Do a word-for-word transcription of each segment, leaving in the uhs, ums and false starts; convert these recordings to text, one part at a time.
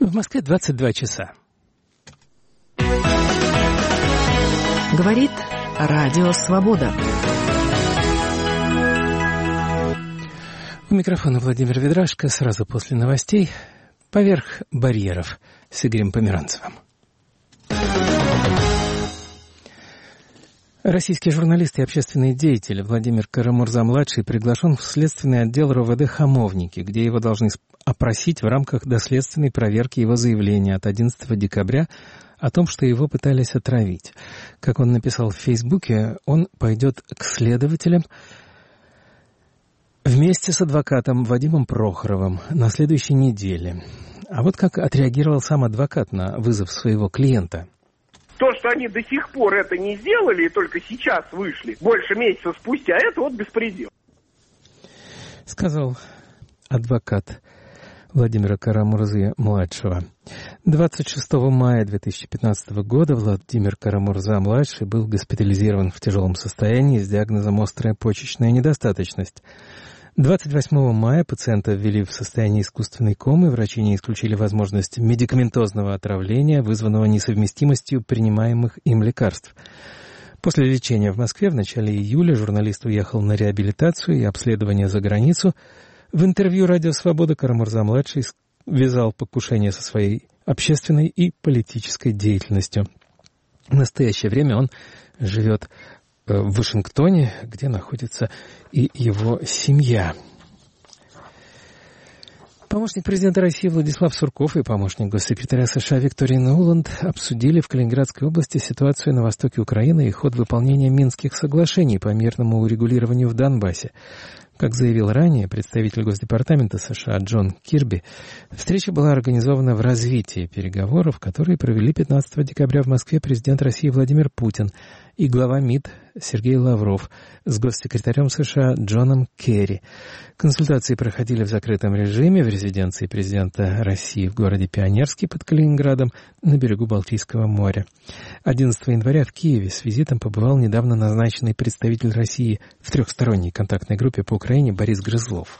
В Москве двадцать два часа. Говорит Радио Свобода. У микрофона Владимир Ведрашко. Сразу после новостей «Поверх барьеров» с Игорем Померанцевым. Российский журналист и общественный деятель Владимир Кара-Мурза-младший приглашен в следственный отдел РОВД «Хамовники», где его должны опросить в рамках доследственной проверки его заявления от одиннадцатого декабря о том, что его пытались отравить. Как он написал в Фейсбуке, он пойдет к следователям вместе с адвокатом Вадимом Прохоровым на следующей неделе. А вот как отреагировал сам адвокат на вызов своего клиента. То, что они до сих пор это не сделали и только сейчас вышли, больше месяца спустя, это вот беспредел. Сказал адвокат Владимира Кара-Мурзы-младшего. двадцать шестого мая две тысячи пятнадцатого года Владимир Кара-Мурза-младший был госпитализирован в тяжелом состоянии с диагнозом «острая почечная недостаточность». двадцать восьмого мая пациента ввели в состояние искусственной комы. Врачи не исключили возможность медикаментозного отравления, вызванного несовместимостью принимаемых им лекарств. После лечения в Москве в начале июля журналист уехал на реабилитацию и обследование за границу. В интервью «Радио Свобода» Кара-Мурза-младший связал покушение со своей общественной и политической деятельностью. В настоящее время он живет в Вашингтоне, где находится и его семья. Помощник президента России Владислав Сурков и помощник госсекретаря США Виктория Нуланд обсудили в Калининградской области ситуацию на востоке Украины и ход выполнения Минских соглашений по мирному урегулированию в Донбассе. Как заявил ранее представитель Госдепартамента США Джон Кирби, встреча была организована в развитии переговоров, которые провели пятнадцатого декабря в Москве президент России Владимир Путин и глава МИД Сергей Лавров с госсекретарем США Джоном Керри. Консультации проходили в закрытом режиме в резиденции президента России в городе Пионерский под Калининградом на берегу Балтийского моря. одиннадцатого января в Киеве с визитом побывал недавно назначенный представитель России в трехсторонней контактной группе по Украине Борис Грызлов.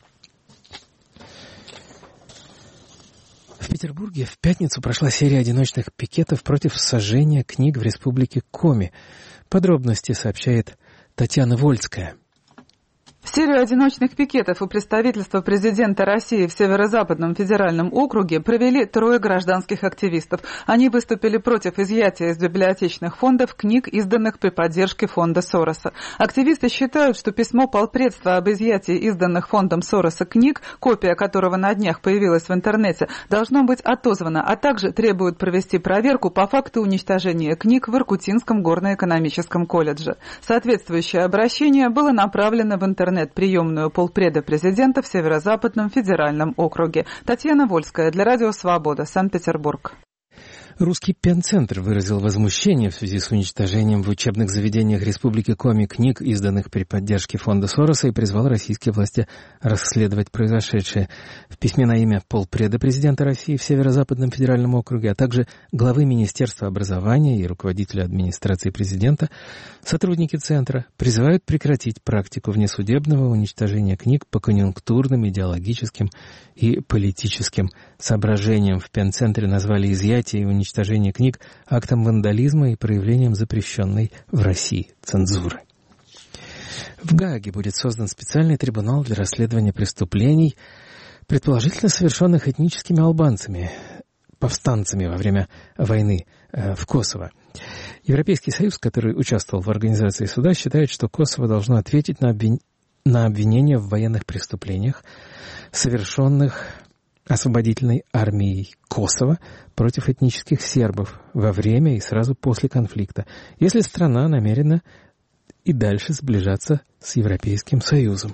В Петербурге в пятницу прошла серия одиночных пикетов против сожжения книг в республике Коми. Подробности сообщает Татьяна Вольская. Серию одиночных пикетов у представительства президента России в Северо-Западном федеральном округе провели трое гражданских активистов. Они выступили против изъятия из библиотечных фондов книг, изданных при поддержке фонда Сороса. Активисты считают, что письмо полпредства об изъятии изданных фондом Сороса книг, копия которого на днях появилась в интернете, должно быть отозвано, а также требуют провести проверку по факту уничтожения книг в Иркутинском горно-экономическом колледже. Соответствующее обращение было направлено в интернет. Приемную полпреда президента в Северо-Западном федеральном округе. Татьяна Вольская для Радио Свобода, Санкт-Петербург. Русский пенцентр выразил возмущение в связи с уничтожением в учебных заведениях Республики Коми книг, изданных при поддержке фонда Сороса, и призвал российские власти расследовать произошедшее. В письме на имя полпреда президента России в Северо-Западном федеральном округе, а также главы Министерства образования и руководителя администрации президента, сотрудники центра призывают прекратить практику внесудебного уничтожения книг по конъюнктурным, идеологическим и политическим соображениям. В пенцентре назвали изъятие и уничтожение книг актом вандализма и проявлением запрещенной в России цензуры. В Гааге будет создан специальный трибунал для расследования преступлений, предположительно совершенных этническими албанцами, повстанцами во время войны э, в Косово. Европейский Союз, который участвовал в организации суда, считает, что Косово должно ответить на, обвин... на обвинения в военных преступлениях, совершенных освободительной армией Косово против этнических сербов во время и сразу после конфликта, если страна намерена и дальше сближаться с Европейским Союзом.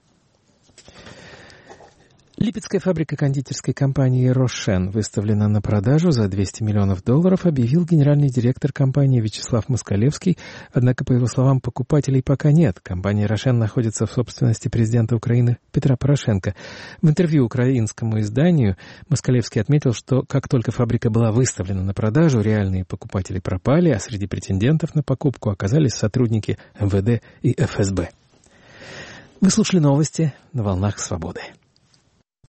Липецкая фабрика кондитерской компании «Рошен» выставлена на продажу за двести миллионов долларов, объявил генеральный директор компании Вячеслав Москалевский. Однако, по его словам, покупателей пока нет. Компания «Рошен» находится в собственности президента Украины Петра Порошенко. В интервью украинскому изданию Москалевский отметил, что как только фабрика была выставлена на продажу, реальные покупатели пропали, а среди претендентов на покупку оказались сотрудники эм вэ дэ и эф эс бэ. Вы слушали новости на «Волнах Свободы».